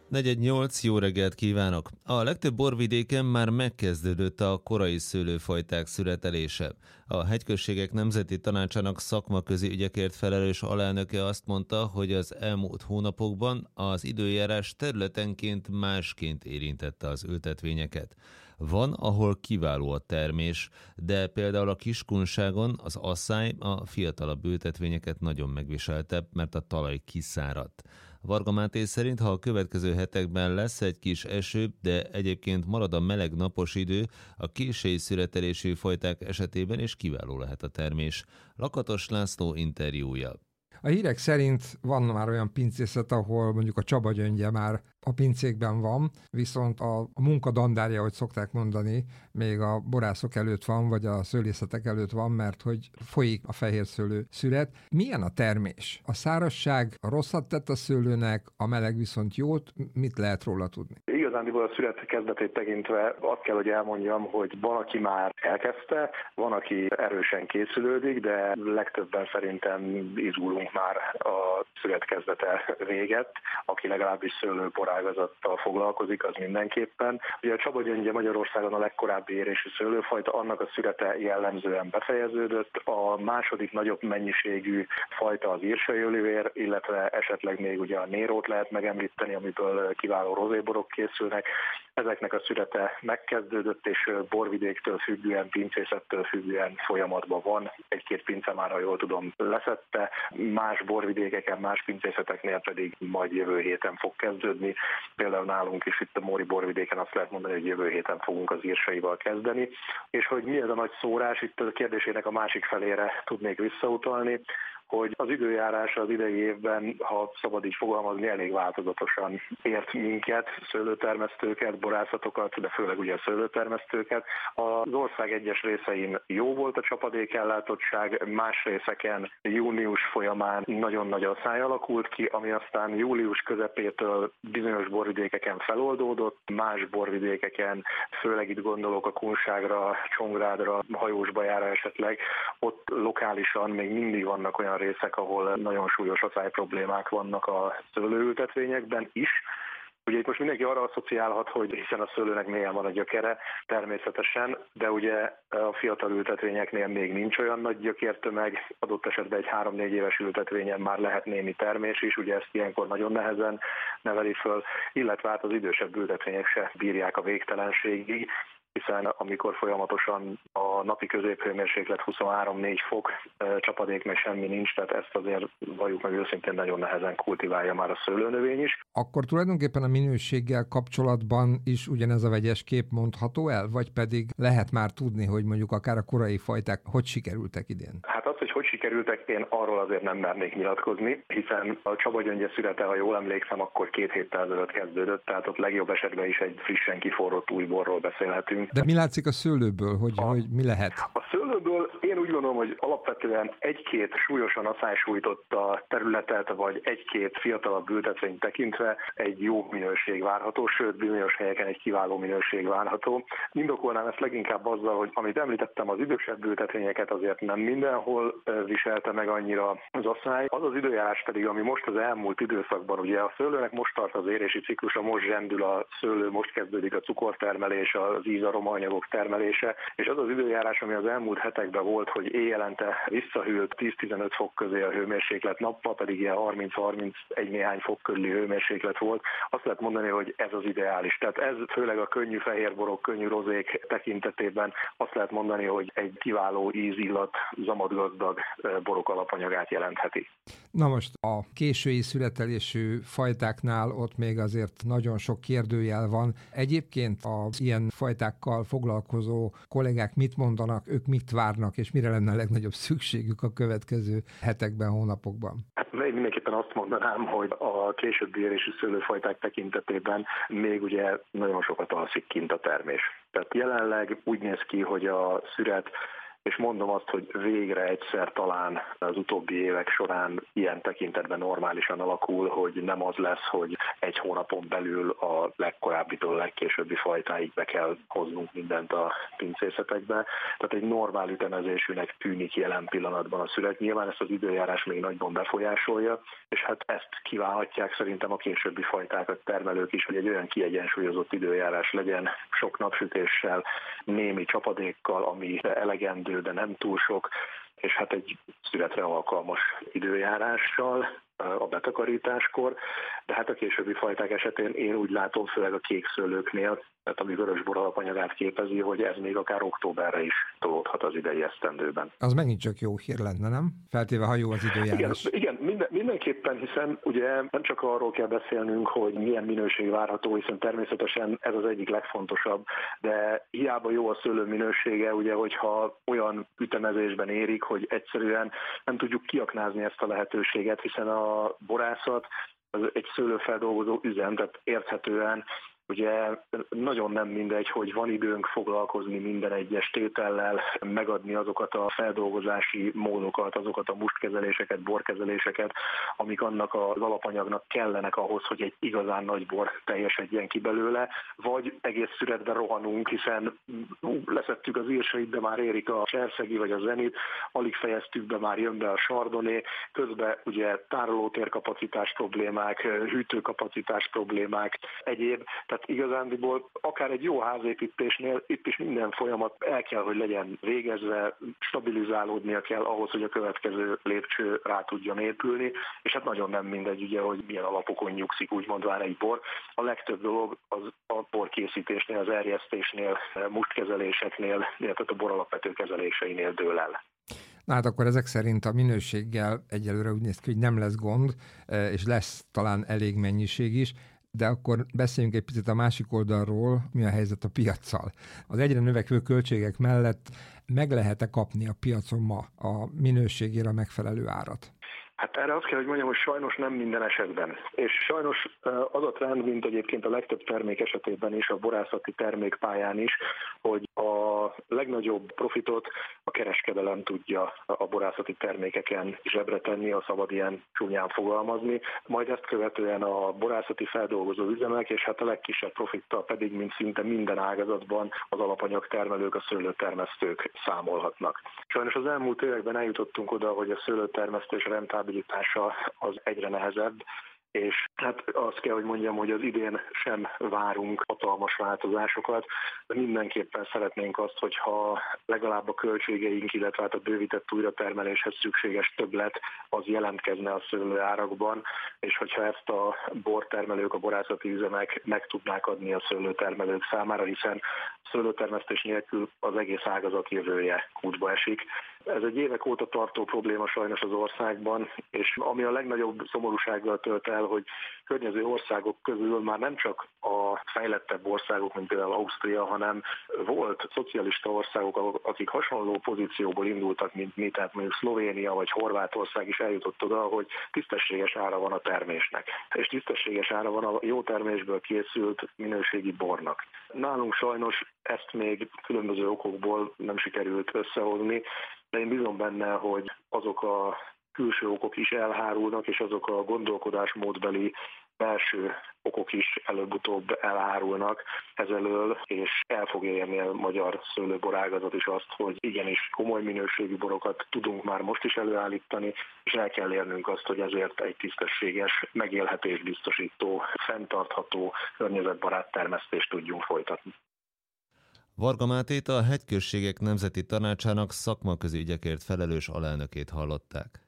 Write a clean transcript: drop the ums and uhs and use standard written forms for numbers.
4:08, jó reggelt kívánok! A legtöbb borvidéken már megkezdődött a korai szőlőfajták szüretelése. A Hegyközségek Nemzeti Tanácsának szakmaközi ügyekért felelős alelnöke azt mondta, hogy az elmúlt hónapokban az időjárás területenként másként érintette az ültetvényeket. Van, ahol kiváló a termés, de például a Kiskunságon az asszály a fiatalabb ültetvényeket nagyon megviselte, mert a talaj kiszáradt. Varga Máté szerint, ha a következő hetekben lesz egy kis eső, de egyébként marad a meleg napos idő, a késői szüretelésű fajták esetében is kiváló lehet a termés. Lakatos László interjúja. A hírek szerint van már olyan pincészet, ahol mondjuk a csabagyöngye már a pincékben van, viszont a munka dandárja, hogy szokták mondani, még a borászok előtt van, vagy a szőlészetek előtt van, mert hogy folyik a fehérszőlő szüret. Milyen a termés? A szárazság rosszat tett a szőlőnek, a meleg viszont jót, mit lehet róla tudni? Igazándiból a szület kezdetét tekintve azt kell, hogy elmondjam, hogy van, aki már elkezdte, van, aki erősen készülődik, de legtöbben szerintem izgulunk már a szület kezdete véget, aki legalábbis szőlőporágazattal foglalkozik, az mindenképpen. Ugye a csabagyöngye Magyarországon a legkorábbi érésű szőlőfajta, annak a születe jellemzően befejeződött. A második nagyobb mennyiségű fajta az írsai olivér, illetve esetleg még ugye a nérót lehet megemlíteni, amiből kiváló rozéborok készülnek. Ezeknek a születe megkezdődött, és borvidéktől függően, pincészettől függően folyamatban van. Egy-két pince már, ha jól tudom, leszette. Más borvidékeken, más pincészeteknél pedig majd jövő héten fog kezdődni. Például nálunk is itt a Móri borvidéken azt lehet mondani, hogy jövő héten fogunk az írsaival kezdeni. És hogy mi ez a nagy szórás, itt a kérdésének a másik felére tudnék visszautalni, hogy az időjárás az idei évben, ha szabad így fogalmazni, elég változatosan ért minket, szőlőtermesztőket, borászatokat, de főleg ugye a szőlőtermesztőket. Az ország egyes részein jó volt a csapadékellátottság, más részeken június folyamán nagyon nagy asszály alakult ki, ami aztán július közepétől bizonyos borvidékeken feloldódott, más borvidékeken, főleg itt gondolok a Kunságra, Csongrádra, Hajósbajára esetleg, ott lokálisan még mindig vannak olyan részek, ahol nagyon súlyos asszály problémák vannak a szőlőültetvényekben is. Ugye itt most mindenki arra asszociálhat, hogy hiszen a szőlőnek mélyen van a gyökere, természetesen, de ugye a fiatal ültetvényeknél még nincs olyan nagy gyökértömeg, adott esetben egy 3-4 éves ültetvényen már lehet némi termés is, ugye ezt ilyenkor nagyon nehezen neveli föl, illetve hát az idősebb ültetvények se bírják a végtelenségig, hiszen amikor folyamatosan a napi középhőmérséklet 23-4 fok, csapadék meg semmi nincs, tehát ezt azért valljuk meg őszintén nagyon nehezen kultiválja már a szőlőnövény is. Akkor tulajdonképpen a minőséggel kapcsolatban is ugyanez a vegyes kép mondható el, vagy pedig lehet már tudni, hogy mondjuk akár a korai fajták hogy sikerültek idén? Hát az, hogy sikerültek, én arról azért nem mernék nyilatkozni, hiszen a csabagyöngye születe, ha jól emlékszem, akkor 2 héttel ezelőtt kezdődött, tehát ott legjobb esetben is egy frissen kiforrott új borról beszélhetünk. De mi látszik a szőlőből, hogy mi lehet? A szőlőből én úgy gondolom, hogy alapvetően egy-két súlyosan asszálysújtott a területet, vagy egy-két fiatalabb ültetvényt tekintve egy jó minőség várható, sőt bizonyos helyeken egy kiváló minőség várható. Indokolnám ezt leginkább azzal, hogy amit említettem, az idősebb ültetvényeket azért nem mindenhol viselte meg annyira az asszály. Az az időjárás pedig, ami most az elmúlt időszakban, ugye a szőlőnek most tart az érési ciklusa, most zsendül a szőlő, most kezdődik a cukortermelés, az ízaromanyagok termelése, és az az időjárás, ami az elmúlt hetekben volt, hogy éjjelente visszahűlt 10-15 fok közé a hőmérséklet, nappal pedig ilyen 30-31 néhány fok körüli hőmérséklet volt. Azt lehet mondani, hogy ez az ideális. Tehát ez főleg a könnyű fehérborok, könnyű rozék tekintetében azt lehet mondani, hogy egy kiváló ízillat, zamatgazdag borok alapanyagát jelentheti. Na most a késői születelésű fajtáknál ott még azért nagyon sok kérdőjel van. Egyébként az ilyen fajtákkal foglalkozó kollégák mit mondanak, ők mit várnak, és mire lenne a legnagyobb szükségük a következő hetekben, hónapokban? Hát mindenképpen azt mondanám, hogy a későbbi érésű szőlőfajták tekintetében még ugye nagyon sokat alszik kint a termés. Tehát jelenleg úgy néz ki, hogy a szüret és mondom azt, hogy végre egyszer talán az utóbbi évek során ilyen tekintetben normálisan alakul, hogy nem az lesz, hogy egy hónapon belül a legkorábbitól legkésőbbi fajtáig be kell hoznunk mindent a pincészetekbe. Tehát egy normál ütemezésűnek tűnik jelen pillanatban a szület. Nyilván ezt az időjárás még nagyban befolyásolja, és hát ezt kívánhatják szerintem a későbbi fajtákat termelők is, hogy egy olyan kiegyensúlyozott időjárás legyen, sok napsütéssel, némi csapadékkal, ami elegendő, de nem túl sok, és hát egy születre alkalmas időjárással a betakarításkor, de hát a későbbi fajták esetén én úgy látom, főleg a kékszőlőknél, tehát ami vörösbor alapanyagát képezi, hogy ez még akár októberre is tolódhat az idei esztendőben. Az megint csak jó hír lenne, nem? Feltéve, ha jó az időjárás. Igen, mindenképpen, hiszen ugye nem csak arról kell beszélnünk, hogy milyen minőség várható, hiszen természetesen ez az egyik legfontosabb, de hiába jó a szőlő minősége, ugye, hogyha olyan ütemezésben érik, hogy egyszerűen nem tudjuk kiaknázni ezt a lehetőséget, hiszen a borászat az egy szőlőfeldolgozó üzem, tehát érthetően ugye nagyon nem mindegy, hogy van időnk foglalkozni minden egyes tétellel, megadni azokat a feldolgozási módokat, azokat a mustkezeléseket, borkezeléseket, amik annak az alapanyagnak kellenek ahhoz, hogy egy igazán nagy bor teljesedjen ki belőle, vagy egész szüretben rohanunk, hiszen leszettük az írsait, de már érik a cserszegi vagy a zenit, alig fejeztük be, már jön be a sardoné, közben ugye tárolótérkapacitás problémák, hűtőkapacitás problémák, egyéb. Tehát igazándiból akár egy jó házépítésnél itt is minden folyamat el kell, hogy legyen végezve, stabilizálódnia kell ahhoz, hogy a következő lépcső rá tudjon épülni, és hát nagyon nem mindegy, ugye, hogy milyen alapokon nyugszik úgymondván egy bor. A legtöbb dolog az a borkészítésnél, az erjesztésnél, mustkezeléseknél, illetve a bor alapvető kezeléseinél dől el. Na hát akkor ezek szerint a minőséggel egyelőre úgy néz ki, hogy nem lesz gond, és lesz talán elég mennyiség is, de akkor beszéljünk egy picit a másik oldalról, mi a helyzet a piaccal. Az egyre növekvő költségek mellett meg lehet-e kapni a piacon ma a minőségére megfelelő árat? Hát erre azt kell, hogy mondjam, hogy sajnos nem minden esetben. És sajnos az a trend, mint egyébként a legtöbb termék esetében is, a borászati termékpályán is, hogy a legnagyobb profitot a kereskedelem tudja a borászati termékeken zsebre tenni, ha szabad ilyen csúnyán fogalmazni. Majd ezt követően a borászati feldolgozó üzemek, és hát a legkisebb profittal pedig, mint szinte minden ágazatban az alapanyagtermelők, a szőlőtermesztők számolhatnak. Sajnos az elmúlt években eljutottunk oda, hogy a szőlőtermesztés rentabilitása az egyre nehezebb, és hát azt kell, hogy mondjam, hogy az idén sem várunk hatalmas változásokat, de mindenképpen szeretnénk azt, hogyha legalább a költségeink, illetve hát a bővített újratermeléshez szükséges többlet az jelentkezne a szőlőárakban, és hogyha ezt a bortermelők, a borászati üzemek meg tudnák adni a szőlőtermelők számára, hiszen szőlőtermesztés nélkül az egész ágazat jövője kútba esik. Ez egy évek óta tartó probléma sajnos az országban, és ami a legnagyobb szomorúsággal tölt el, hogy környező országok közül már nem csak a fejlettebb országok, mint például Ausztria, hanem volt szocialista országok, akik hasonló pozícióból indultak, mint mi, tehát mondjuk Szlovénia vagy Horvátország is eljutott oda, hogy tisztességes ára van a termésnek, és tisztességes ára van a jó termésből készült minőségi bornak. Nálunk sajnos ezt még különböző okokból nem sikerült összehozni, de én bízom benne, hogy azok a külső okok is elhárulnak, és azok a gondolkodásmódbeli belső okok is előbb-utóbb elhárulnak ezelől, és el fog érni a magyar szőlőborágazat is azt, hogy igenis komoly minőségű borokat tudunk már most is előállítani, és el kell érnünk azt, hogy ezért egy tisztességes, megélhetést biztosító, fenntartható, környezetbarát termesztést tudjunk folytatni. Varga Mátét, a Hegyközségek Nemzeti Tanácsának szakmaközi ügyekért felelős alelnökét hallották.